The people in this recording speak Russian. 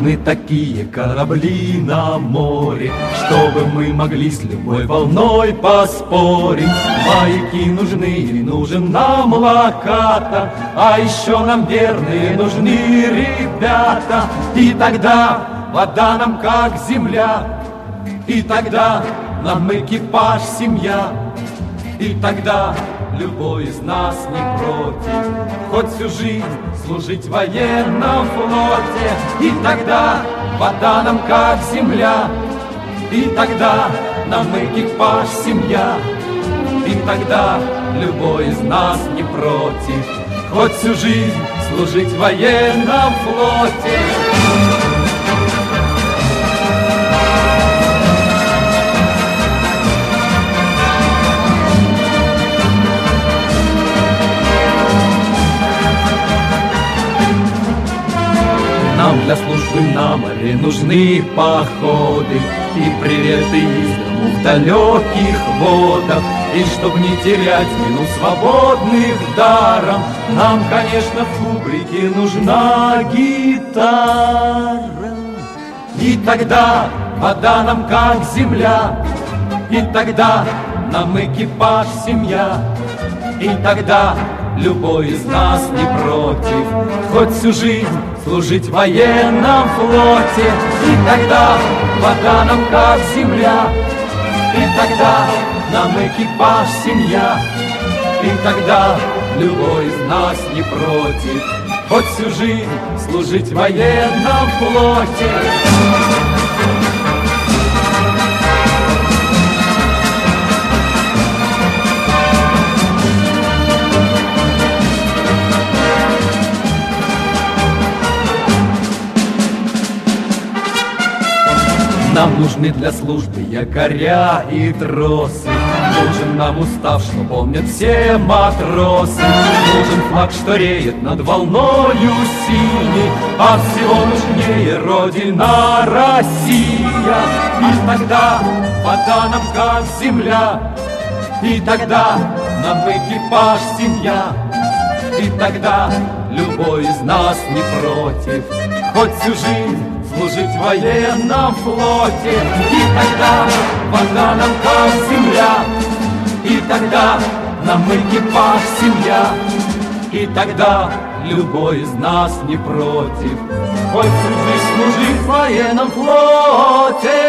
нужны такие корабли на море, чтобы мы могли с любой волной поспорить. Маяки нужны, и нужен нам локатор, а еще нам верные нужны ребята. И тогда вода нам как земля, и тогда нам экипаж семья, и тогда любой из нас не против хоть всю жизнь служить в военном флоте. И тогда вода нам как земля, и тогда нам экипаж семья, и тогда любой из нас не против хоть всю жизнь служить в военном флоте. Нам для службы на море нужны походы и приветы из дому в далеких водах. И чтоб не терять минут свободных даром, нам, конечно, в кубрике нужна гитара. И тогда вода нам как земля, и тогда нам экипаж семья, и тогда любой из нас не против хоть всю жизнь служить в военном флоте. И тогда вода нам как земля, и тогда нам экипаж семья, и тогда любой из нас не против хоть всю жизнь служить в военном флоте. Нам нужны для службы якоря и тросы, нужен нам устав, что помнят все матросы, нужен флаг, что реет над волною синей, а всего нужнее Родина Россия. И тогда вода нам как земля, и тогда нам экипаж семья, и тогда любой из нас не против хоть всю жизнь служить в военном флоте. И тогда вода нам как земля, и тогда нам экипаж семья, и тогда любой из нас не против хоть всю жизнь служить в военном флоте.